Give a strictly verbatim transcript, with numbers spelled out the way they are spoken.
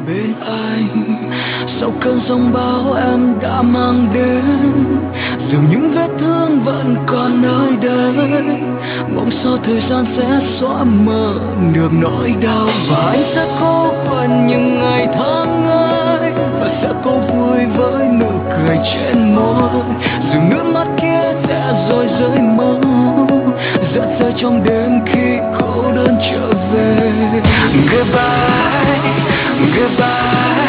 bên anh. Sau cơn giông bão em đã mang đến, dường những vết thương vẫn còn nơi đây. Mong sao thời gian sẽ xóa mờ được nỗi đau, và anh sẽ cố quên những ngày tháng ấy, và sẽ cố vui với nụ cười trên môi. Dường nước mắt kia sẽ rồi rơi mau, rớt rơi trong đêm khi cô đơn trở về. Goodbye, goodbye.